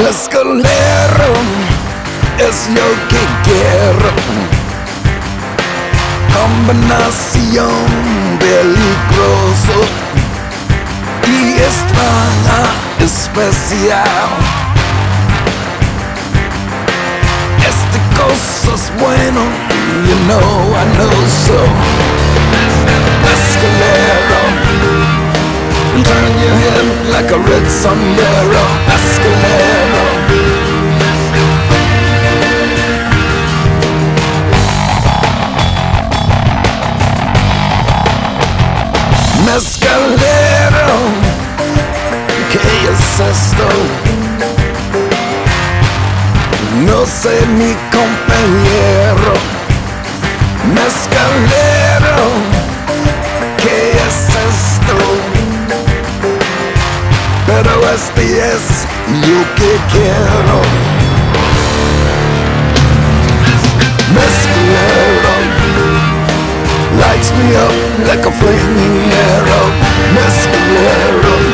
Mezcalero es lo que quiero. Combinación peligroso y extraña, especial. Este cosa es bueno, you know, I know so. Mezcalero, turn your head like a red sombrero. Mezcalero. Mezcalero, ¿qué es esto? No sé, mi compañero. Mezcalero, ¿qué es esto? Pero este es lo que quiero. Mezcalero lights me up like a flaming arrow. Mezcalero.